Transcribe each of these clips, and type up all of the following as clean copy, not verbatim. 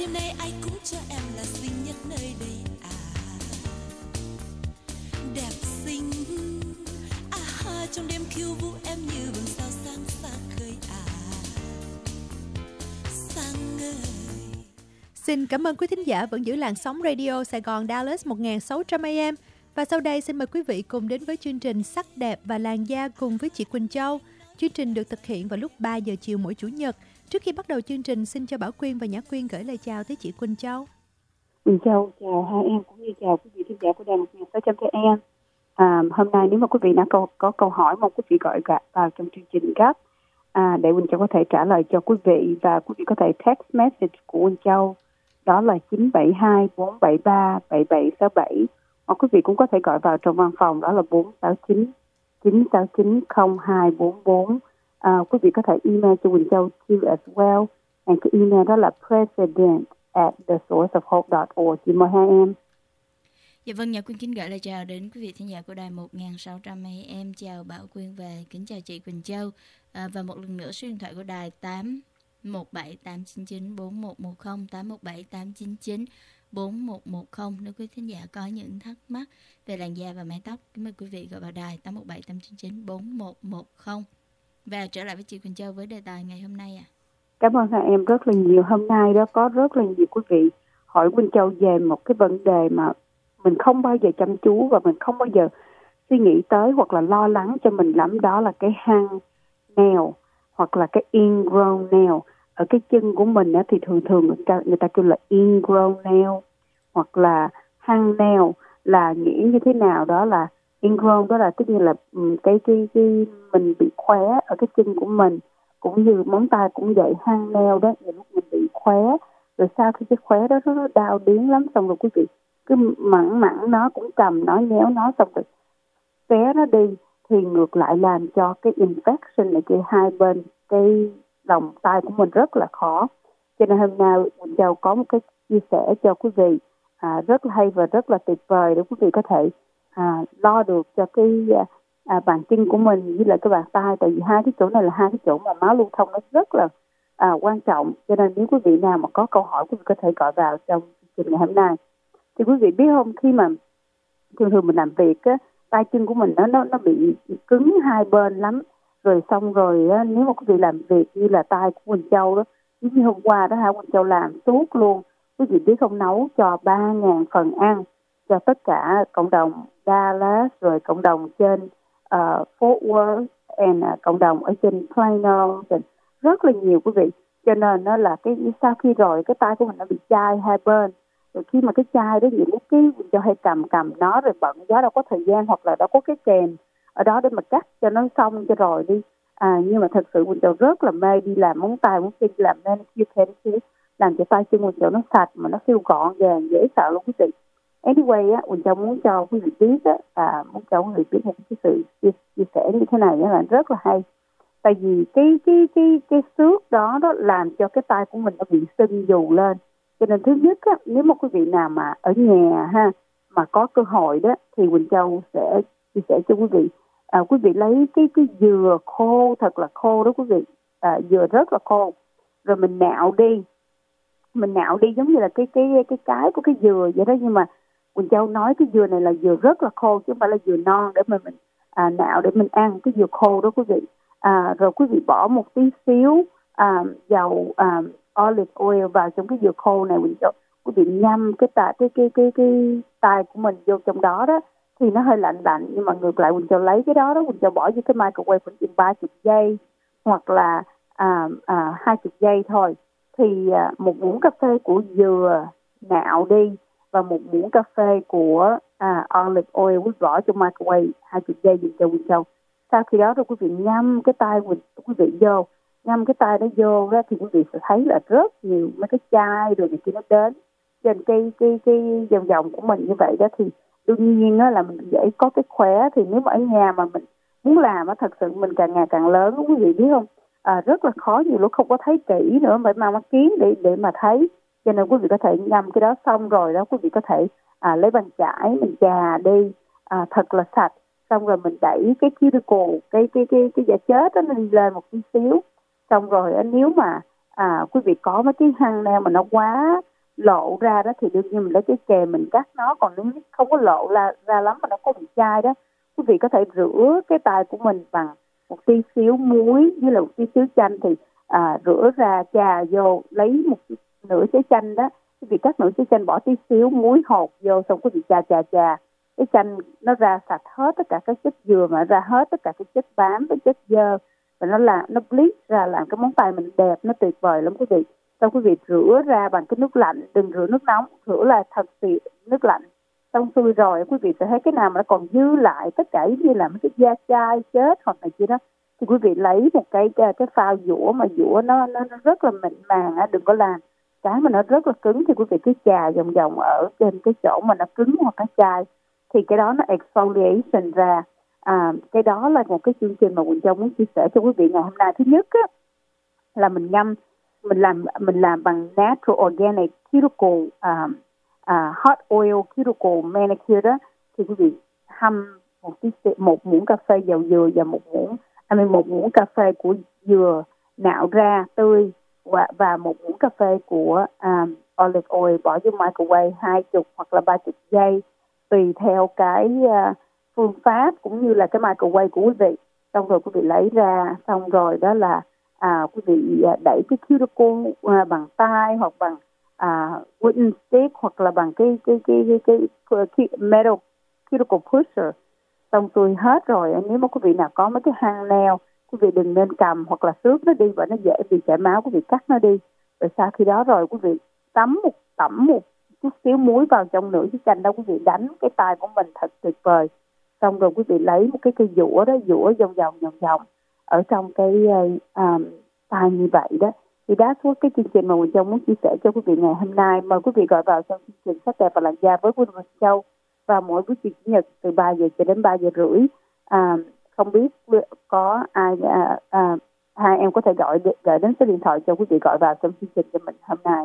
nay ai cũng cho em là xinh nhất nơi đây à. Đẹp xinh à, trong đêm khiêu vũ em như vầng sao sáng xa khơi à. Sáng ơi. Xin cảm ơn quý thính giả vẫn giữ làn sóng radio Sài Gòn Dallas 1600 AM. Và sau đây xin mời quý vị cùng đến với chương trình Sắc đẹp và làn da cùng với chị Quỳnh Châu. Chương trình được thực hiện vào lúc 3 giờ chiều mỗi Chủ nhật. Trước khi bắt đầu chương trình, xin cho Bảo Quyên và Nhã Quyên gửi lời chào tới chị Quỳnh Châu. Quỳnh Châu chào hai em cũng như chào quý vị thính giả của đài 1600 AM. Hôm nay nếu mà quý vị đã có câu hỏi mong quý vị gọi vào trong chương trình gấp để Quỳnh Châu có thể trả lời cho quý vị, và quý vị có thể text message của Quỳnh Châu đó là 972 473 7767, hoặc quý vị cũng có thể gọi vào trong văn phòng đó là 469 969 0244. Quý vị có thể email cho Quỳnh Châu too as well, and cái email đó là president@thesourceofhope.org. Chị mời hai em. Dạ vâng, Nhã Quyên kính gửi lời chào đến quý vị thính giả của đài 1600 AM. Chào Bảo Quyên và kính chào chị Quỳnh Châu. Và một lần nữa số điện thoại của đài 817-899-4110, 817-899-4110. Nếu quý thính giả có những thắc mắc về làn da và mái tóc, kính mời quý vị gọi vào đài 817-899-4110. Và trở lại với chị Quỳnh Châu với đề tài ngày hôm nay ạ. Cảm ơn hai em rất là nhiều. Hôm nay đó có rất là nhiều quý vị hỏi Quỳnh Châu về một cái vấn đề mà mình không bao giờ chăm chú và mình không bao giờ suy nghĩ tới hoặc là lo lắng cho mình lắm, đó là cái hang nail hoặc là cái ingrown nail ở cái chân của mình đó, thì thường người ta kêu là ingrown nail hoặc là hang nail là nghĩa như thế nào. Đó là ingrown đó là tức như là cái mình bị khóe ở cái chân của mình, cũng như móng tay cũng vậy. Hang nail đó là lúc mình bị khóe, rồi sau khi cái khóe đó nó đau điếng lắm, xong rồi quý vị cứ mặn nó cũng cầm nó nhéo nó, xong rồi xé nó đi, thì ngược lại làm cho cái infection này kia hai bên cái lòng tay của mình rất là khó. Cho nên hôm nay Quỳnh Châu có một cái chia sẻ cho quý vị rất là hay và rất là tuyệt vời để quý vị có thể lo được cho cái bàn chân của mình với lại cái bàn tay, tại vì hai cái chỗ này là hai cái chỗ mà máu lưu thông nó rất là quan trọng. Cho nên nếu quý vị nào mà có câu hỏi, quý vị có thể gọi vào trong chương trình ngày hôm nay. Thì quý vị biết không, khi mà thường mình làm việc á, tay chân của mình nó bị cứng hai bên lắm, rồi xong rồi á, nếu mà quý vị làm việc như là tay của Quỳnh Châu đó, như hôm qua đó Quỳnh Châu làm suốt luôn. Quý vị biết không, nấu cho 3.000 phần ăn cho tất cả cộng đồng Dallas, rồi cộng đồng trên Fort Worth, and cộng đồng ở trên Plano, rất là nhiều quý vị. Cho nên nó là cái sau khi rồi cái tay của mình nó bị chai hai bên, rồi khi mà cái chai đó nhiều lúc cái cho hay cầm nó rồi bận giá đâu có thời gian, hoặc là đâu có cái kềm ở đó để mà cắt cho nó xong cho rồi đi. Nhưng mà thật sự Quỳnh Châu rất là mê đi làm móng tay móng chân, làm manicure, làm cho tay chân Quỳnh Châu nó sạch mà nó siêu gọn gàng dễ sợ luôn quý vị. Anyway á, Quỳnh Châu muốn cho quý vị biết á, muốn cho quý vị biết một cái sự chia sẻ như thế này là rất là hay. Tại vì cái xước đó làm cho cái tay của mình nó bị sưng dù lên. Cho nên thứ nhất á, nếu mà quý vị nào mà ở nhà mà có cơ hội đó, thì Quỳnh Châu sẽ chia sẻ cho quý vị. Quý vị lấy cái dừa khô thật là khô đó quý vị, dừa rất là khô, rồi mình nạo đi giống như là cái của cái dừa vậy đó. Nhưng mà Quỳnh Châu nói cái dừa này là dừa rất là khô chứ không phải là dừa non để mà mình nạo để mình ăn, cái dừa khô đó quý vị. Rồi quý vị bỏ một tí xíu dầu olive oil vào trong cái dừa khô này. Quỳnh Châu quý vị nhâm cái tay của mình vô trong đó đó, thì nó hơi lạnh, nhưng mà ngược lại Quỳnh Châu lấy cái đó Quỳnh Châu bỏ vô cái microwave khoảng chừng 30 giây hoặc là 20 giây thôi. Thì một muỗng cà phê của dừa nạo đi và một muỗng cà phê của olive oil quý bỏ trong microwave 20 giây dùm cho Quỳnh Châu. Sau khi đó rồi quý vị ngâm cái tay quý vị vô, ngâm cái tay đó vô đó, thì quý vị sẽ thấy là rất nhiều mấy cái chai rồi này kia nó đến trên cái vòng của mình như vậy đó. Thì đương nhiên á là mình dễ có cái khóe. Thì nếu mà ở nhà mà mình muốn làm á, thật sự mình càng ngày càng lớn quý vị biết không, rất là khó, nhiều lúc không có thấy kỹ nữa, phải mang mắt kiến để mà thấy. Cho nên quý vị có thể ngâm cái đó xong rồi đó, quý vị có thể lấy bàn chải mình chà đi thật là sạch, xong rồi mình đẩy cái cuticle, cái da chết đó nó đi lên một tí xíu. Xong rồi nếu mà quý vị có mấy cái hang nail mà nó quá lộ ra đó thì đương nhiên mình lấy cái chè mình cắt nó, còn nếu không có lộ ra lắm mà nó có bị chai đó, quý vị có thể rửa cái tay của mình bằng một tí xíu muối với là một tí xíu chanh, thì rửa ra chà vô, lấy một nửa trái chanh đó, quý vị cắt nửa trái chanh bỏ tí xíu muối hột vô, xong quý vị chà cái chanh nó ra sạch hết tất cả các chất dừa, mà ra hết tất cả các chất bám với chất dơ, và nó bleach ra làm cái móng tay mình đẹp, nó tuyệt vời lắm quý vị. Xong quý vị rửa ra bằng cái nước lạnh, đừng rửa nước nóng, rửa là thật sự nước lạnh. Xong xuôi rồi quý vị sẽ thấy cái nào mà nó còn dư lại tất cả như là mấy cái da chai chết hoặc là gì đó, thì quý vị lấy một cái phao dũa, mà dũa nó rất là mịn màng á, đừng có làm cái mà nó rất là cứng, thì quý vị cứ chà vòng vòng ở trên cái chỗ mà nó cứng hoặc cái chai, thì cái đó nó exfoliation ra. Cái đó là một cái chương trình mà Quỳnh Châu muốn chia sẻ cho quý vị ngày hôm nay. Thứ nhất á, là mình làm bằng natural organic cuticle hot oil cuticle manicure đó, thì quý vị hâm một muỗng cà phê dầu dừa và một muỗng cà phê của dừa nạo ra tươi, và một muỗng cà phê của olive oil bỏ vô microwave 20 hoặc là 30 giây tùy theo cái phương pháp cũng như là cái microwave của quý vị. Xong rồi quý vị lấy ra, xong rồi đó là quý vị đẩy cái cuticle bằng tay hoặc bằng wooden stick hoặc là bằng cái metal cuticle pusher. Xong xuôi hết rồi, nếu mà quý vị nào có mấy cái hang nail, quý vị đừng nên cầm hoặc là xước nó đi, và nó dễ bị chảy máu, quý vị cắt nó đi. Rồi sau khi đó rồi quý vị tẩm một chút xíu muối vào trong nửa chiếc chanh đó, quý vị đánh cái tay của mình thật tuyệt vời. Xong rồi quý vị lấy một cái cây dũa đó, dũa vòng vòng ở trong cái tay như vậy đó. Thì đó là cái chương trình mà Quỳnh Châu muốn chia sẻ cho quý vị ngày hôm nay. Mời quý vị gọi vào trong chương trình Sắc đẹp và làn da với Quỳnh Châu vào mỗi buổi chiều chủ nhật từ 3 giờ cho đến 3 giờ rưỡi. Không biết có ai hai em có thể gọi đến số điện thoại cho quý vị gọi vào trong chương trình cho mình hôm nay.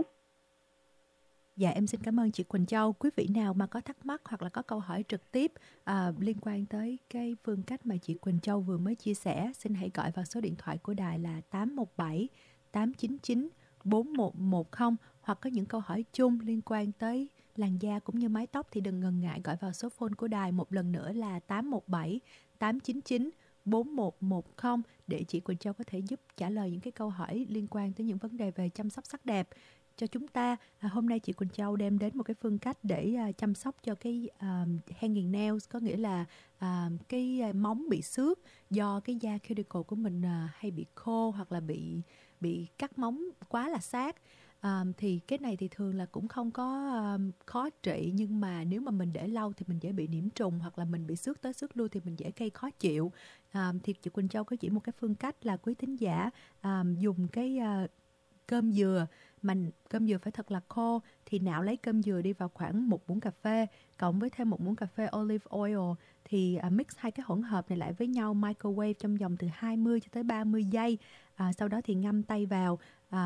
Dạ, em xin cảm ơn chị Quỳnh Châu. Quý vị nào mà có thắc mắc hoặc là có câu hỏi trực tiếp liên quan tới cái phương cách mà chị Quỳnh Châu vừa mới chia sẻ, xin hãy gọi vào số điện thoại của đài là 817 899 4110, hoặc có những câu hỏi chung liên quan tới làn da cũng như mái tóc thì đừng ngần ngại gọi vào số phone của đài một lần nữa là 817 899 4110 để chị Quỳnh Châu có thể giúp trả lời những cái câu hỏi liên quan tới những vấn đề về chăm sóc sắc đẹp cho chúng ta. Hôm nay chị Quỳnh Châu đem đến một cái phương cách để chăm sóc cho cái hanging nails, có nghĩa là cái móng bị xước do cái da cuticle của mình hay bị khô hoặc là bị cắt móng quá là sát. Thì cái này thì thường là cũng không có khó trị, nhưng mà nếu mà mình để lâu thì mình dễ bị nhiễm trùng, hoặc là mình bị xước tới xước lui thì mình dễ gây khó chịu. Thì chị Quỳnh Châu có chỉ một cái phương cách là quý thính giả dùng cái cơm dừa, mà cơm dừa phải thật là khô, thì nạo lấy cơm dừa đi vào khoảng 1 muỗng cà phê cộng với thêm 1 muỗng cà phê olive oil, thì mix hai cái hỗn hợp này lại với nhau, microwave trong vòng từ 20 cho tới 30 giây. Sau đó thì ngâm tay vào.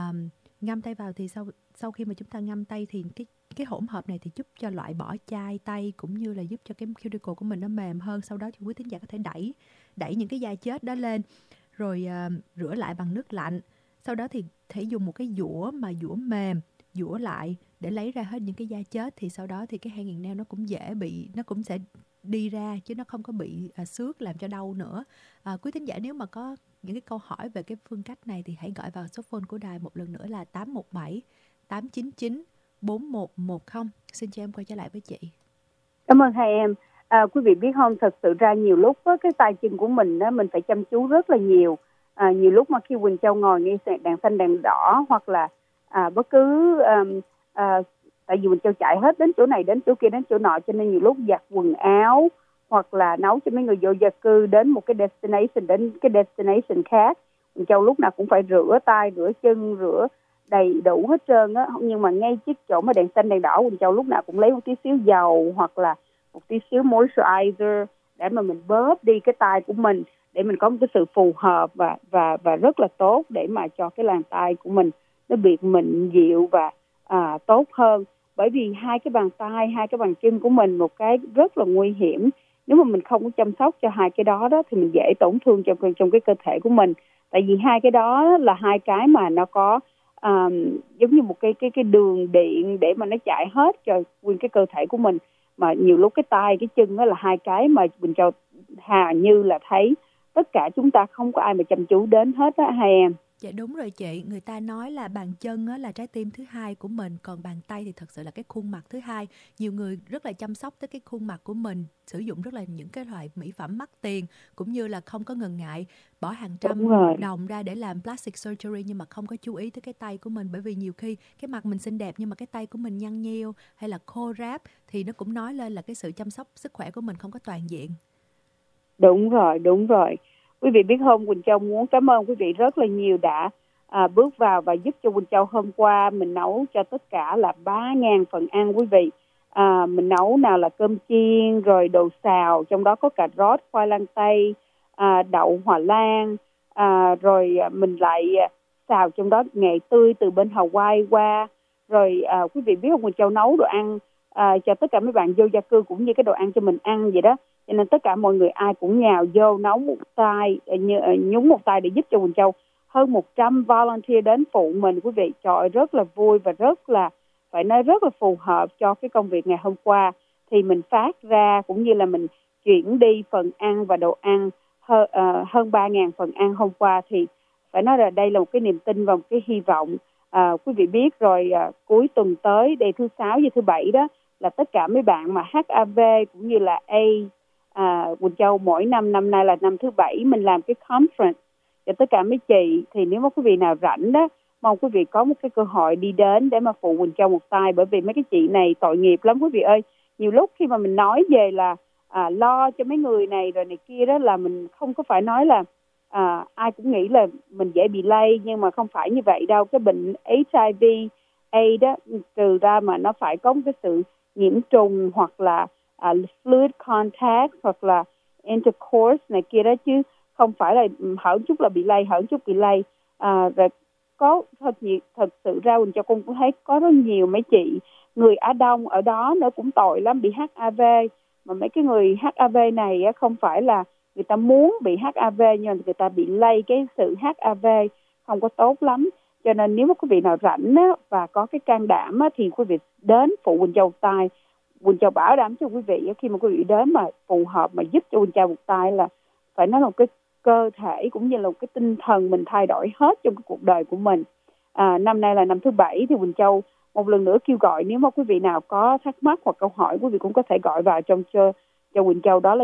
Thì sau khi mà chúng ta ngâm tay thì cái hỗn hợp này thì giúp cho loại bỏ chai tay, cũng như là giúp cho cái cuticle của mình nó mềm hơn. Sau đó thì quý thính giả có thể đẩy những cái da chết đó lên, rồi rửa lại bằng nước lạnh. Sau đó thì thể dùng một cái dũa mềm, dũa lại để lấy ra hết những cái da chết. Thì sau đó thì cái hanging nail nó cũng sẽ đi ra, chứ nó không có bị xước làm cho đau nữa. Quý thính giả nếu mà có những cái câu hỏi về cái phương cách này thì hãy gọi vào số phone của đài một lần nữa là 817 899 4110. Xin cho em quay trở lại với chị. Cảm ơn hai em. Quý vị biết không, thật sự ra nhiều lúc á, cái tay chân của mình á, mình phải chăm chú rất là nhiều. Nhiều lúc mà khi Quỳnh Châu ngồi nghe đèn xanh đèn đỏ, hoặc là bất cứ tại vì Quỳnh Châu chạy hết đến chỗ này đến chỗ kia đến chỗ nọ, cho nên nhiều lúc giặt quần áo hoặc là nấu cho mấy người vô gia cư đến một cái destination khác, Quỳnh Châu lúc nào cũng phải rửa tay, rửa chân, rửa đầy đủ hết trơn á. Nhưng mà ngay trước chỗ mà đèn xanh đèn đỏ, Quỳnh Châu lúc nào cũng lấy một tí xíu dầu hoặc là một tí xíu moisturizer để mà mình bóp đi cái tay của mình, để mình có một cái sự phù hợp và rất là tốt để mà cho cái làn tay của mình nó biệt mịn dịu và tốt hơn. Bởi vì hai cái bàn tay, hai cái bàn chân của mình một cái rất là nguy hiểm. Nếu mà mình không có chăm sóc cho hai cái đó thì mình dễ tổn thương trong cái cơ thể của mình. Tại vì hai cái đó là hai cái mà nó có giống như một cái đường điện để mà nó chạy hết cho nguyên cái cơ thể của mình. Mà nhiều lúc cái tay cái chân đó là hai cái mà Quỳnh Châu Hà như là thấy tất cả chúng ta không có ai mà chăm chú đến hết á hai em. Dạ đúng rồi chị, người ta nói là bàn chân là trái tim thứ hai của mình, còn bàn tay thì thật sự là cái khuôn mặt thứ hai. Nhiều người rất là chăm sóc tới cái khuôn mặt của mình, sử dụng rất là những cái loại mỹ phẩm mắc tiền, cũng như là không có ngần ngại bỏ hàng trăm đồng ra để làm plastic surgery, nhưng mà không có chú ý tới cái tay của mình. Bởi vì nhiều khi cái mặt mình xinh đẹp nhưng mà cái tay của mình nhăn nheo hay là khô ráp thì nó cũng nói lên là cái sự chăm sóc sức khỏe của mình không có toàn diện. Đúng rồi. Quý vị biết không, Quỳnh Châu muốn cảm ơn quý vị rất là nhiều đã bước vào và giúp cho Quỳnh Châu. Hôm qua mình nấu cho tất cả là 3.000 phần ăn quý vị. Mình nấu nào là cơm chiên, rồi đồ xào, trong đó có cà rốt, khoai lang tây, đậu Hòa Lan, rồi mình lại xào trong đó nghệ tươi từ bên Hawaii qua. Rồi quý vị biết không, Quỳnh Châu nấu đồ ăn cho tất cả mấy bạn vô gia cư cũng như cái đồ ăn cho mình ăn vậy đó. Cho nên tất cả mọi người ai cũng nhào vô nấu một tay, nhúng một tay để giúp cho Quỳnh Châu. Hơn 100 volunteer đến phụ mình quý vị. Trời ơi, rất là vui và rất là, phải nói rất là phù hợp cho cái công việc ngày hôm qua. Thì mình phát ra cũng như là mình chuyển đi phần ăn và đồ ăn hơn 3.000 phần ăn hôm qua. Thì phải nói là đây là một cái niềm tin và một cái hy vọng. Quý vị biết rồi, cuối tuần tới, đây thứ 6 và thứ 7 đó, là tất cả mấy bạn mà HIV cũng như là AIDS, Quỳnh Châu mỗi năm nay là năm thứ 7 mình làm cái conference cho tất cả mấy chị. Thì nếu mà quý vị nào rảnh đó, mong quý vị có một cái cơ hội đi đến để mà phụ Quỳnh Châu một tay. Bởi vì mấy cái chị này tội nghiệp lắm quý vị ơi. Nhiều lúc khi mà mình nói về là lo cho mấy người này rồi này kia đó, là mình không có phải nói là ai cũng nghĩ là mình dễ bị lây, nhưng mà không phải như vậy đâu. Cái bệnh HIV AIDS đó, trừ ra mà nó phải có một cái sự nhiễm trùng hoặc là fluid contact hoặc là intercourse này kia đó, chứ không phải là hở chút là bị lây, hở chút bị lây. Rồi có thật sự ra Quỳnh Châu cũng thấy có rất nhiều mấy chị người Á Đông ở đó nó cũng tội lắm, bị HIV. Mà mấy cái người HIV này không phải là người ta muốn bị HIV, nhưng mà người ta bị lây cái sự HIV không có tốt lắm. Cho nên nếu mà quý vị nào rảnh và có cái can đảm thì quý vị đến phụ Quỳnh Châu tay. Quỳnh Châu bảo đảm cho quý vị khi mà quý vị đến mà phù hợp mà giúp cho Quỳnh Châu một tay là phải nói là một cái cơ thể cũng như là một cái tinh thần mình thay đổi hết trong cái cuộc đời của mình. Năm nay là năm thứ 7 thì Quỳnh Châu một lần nữa kêu gọi, nếu mà quý vị nào có thắc mắc hoặc câu hỏi, quý vị cũng có thể gọi vào trong cho Quỳnh Châu, đó là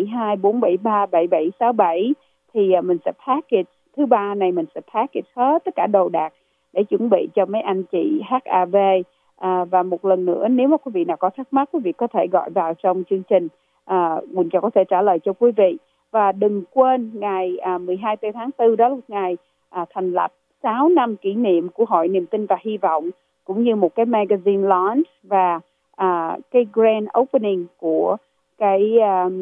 972-473-7767. Thì mình sẽ package thứ 3 này, mình sẽ package hết tất cả đồ đạc để chuẩn bị cho mấy anh chị HIV. Và một lần nữa, nếu mà quý vị nào có thắc mắc, quý vị có thể gọi vào trong chương trình, Quỳnh Châu có thể trả lời cho quý vị. Và đừng quên ngày 12 tháng 4 đó là ngày thành lập 6 năm kỷ niệm của Hội Niềm Tin và Hy vọng, cũng như một cái magazine launch và cái grand opening của cái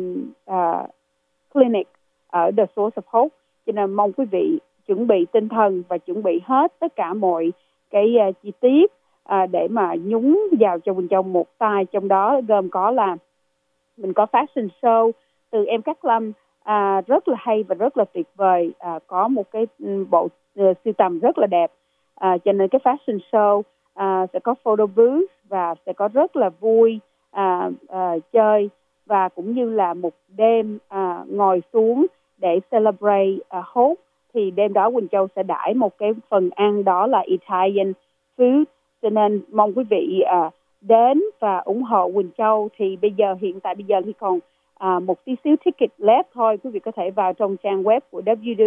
clinic ở The Source of Hope. Cho nên mong quý vị chuẩn bị tinh thần và chuẩn bị hết tất cả mọi cái chi tiết để mà nhúng vào cho Quỳnh Châu một tay. Trong đó gồm có là mình có fashion show từ em Cát Lâm, rất là hay và rất là tuyệt vời, có một cái bộ sưu tầm rất là đẹp. Cho nên cái fashion show sẽ có photo booth và sẽ có rất là vui chơi, và cũng như là một đêm ngồi xuống để celebrate hope. Thì đêm đó Quỳnh Châu sẽ đãi một cái phần ăn, đó là Italian food. Cho nên mong quý vị đến và ủng hộ Quỳnh Châu. Thì hiện tại bây giờ thì còn một tí xíu ticket left thôi. Quý vị có thể vào trong trang web của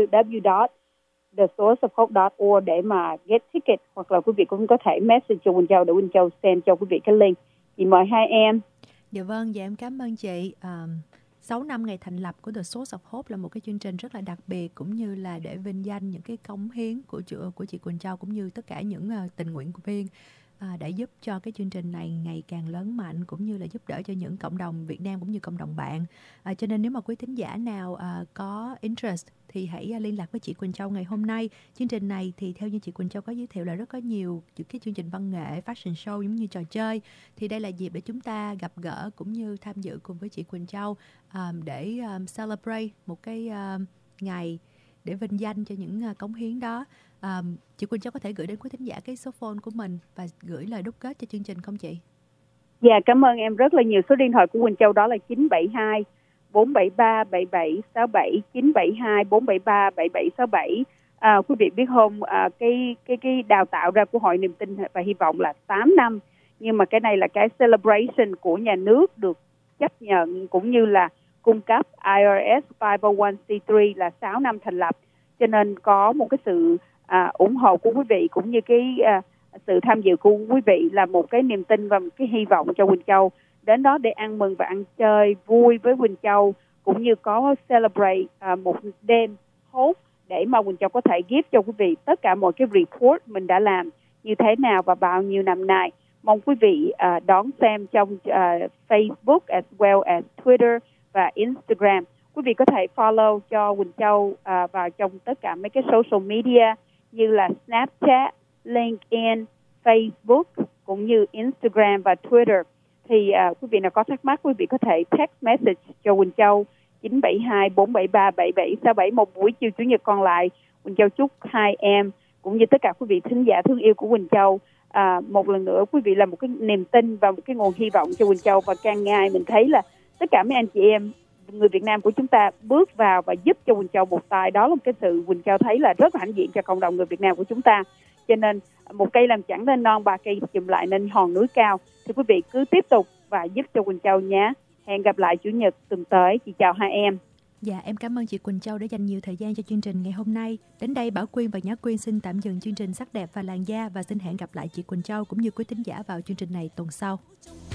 www.thesourceofhope.org để mà get ticket, hoặc là quý vị cũng có thể message cho Quỳnh Châu để Quỳnh Châu send cho quý vị cái link. Chị mời hai em. Dạ vâng, dạ em cảm ơn chị. 6 năm ngày thành lập của The Source of Hope là một cái chương trình rất là đặc biệt, cũng như là để vinh danh những cái cống hiến của chị Quỳnh Châu, cũng như tất cả những tình nguyện viên đã giúp cho cái chương trình này ngày càng lớn mạnh, cũng như là giúp đỡ cho những cộng đồng Việt Nam cũng như cộng đồng bạn. Cho nên nếu mà quý thính giả nào có interest thì hãy liên lạc với chị Quỳnh Châu ngày hôm nay. Chương trình này thì theo như chị Quỳnh Châu có giới thiệu là rất có nhiều cái chương trình văn nghệ, fashion show giống như trò chơi. Thì đây là dịp để chúng ta gặp gỡ cũng như tham dự cùng với chị Quỳnh Châu để celebrate một cái ngày để vinh danh cho những cống hiến đó. Chị Quỳnh Châu có thể gửi đến quý thính giả cái số phone của mình và gửi lời đúc kết cho chương trình không chị? Dạ, cảm ơn em rất là nhiều. Số điện thoại của Quỳnh Châu đó là 972 473 7767, 972 473 7767. Quý vị biết không, cái đào tạo ra của Hội Niềm Tin và Hy vọng là 8 năm, nhưng mà cái này là cái celebration của nhà nước được chấp nhận cũng như là cung cấp IRS 501c3 là 6 năm thành lập, cho nên có một cái sự ủng hộ của quý vị cũng như cái sự tham dự của quý vị là một cái niềm tin và một cái hy vọng cho Quỳnh Châu đến đó để ăn mừng và ăn chơi vui với Quỳnh Châu, cũng như có celebrate một đêm hope để mà Quỳnh Châu có thể give cho quý vị tất cả mọi cái report mình đã làm như thế nào và bao nhiêu năm nay. Mong quý vị đón xem trong Facebook as well as Twitter và Instagram. Quý vị có thể follow cho Quỳnh Châu vào trong tất cả mấy cái social media như là Snapchat, LinkedIn, Facebook cũng như Instagram và Twitter. Thì quý vị nào có thắc mắc, quý vị có thể text message cho Quỳnh Châu 972 473 7767. Một buổi chiều Chủ nhật còn lại, Quỳnh Châu chúc hai em cũng như tất cả quý vị thính giả thương yêu của Quỳnh Châu một lần nữa quý vị là một cái niềm tin và một cái nguồn hy vọng cho Quỳnh Châu. Và càng ngày mình thấy là tất cả mấy anh chị em người Việt Nam của chúng ta bước vào và giúp cho Quỳnh Châu một tay, đó là một cái sự Quỳnh Châu thấy là rất là hãnh diện cho cộng đồng người Việt Nam của chúng ta. Cho nên một cây làm chẳng nên non, ba cây chùm lại nên hòn núi cao. Thì quý vị cứ tiếp tục và giúp cho Quỳnh Châu nhé. Hẹn gặp lại Chủ nhật tuần tới. Chị chào hai em. Dạ, em cảm ơn chị Quỳnh Châu đã dành nhiều thời gian cho chương trình ngày hôm nay. Đến đây Bảo Quyên và Nhã Quyên xin tạm dừng chương trình Sắc đẹp và làn da và xin hẹn gặp lại chị Quỳnh Châu cũng như quý thính giả vào chương trình này tuần sau.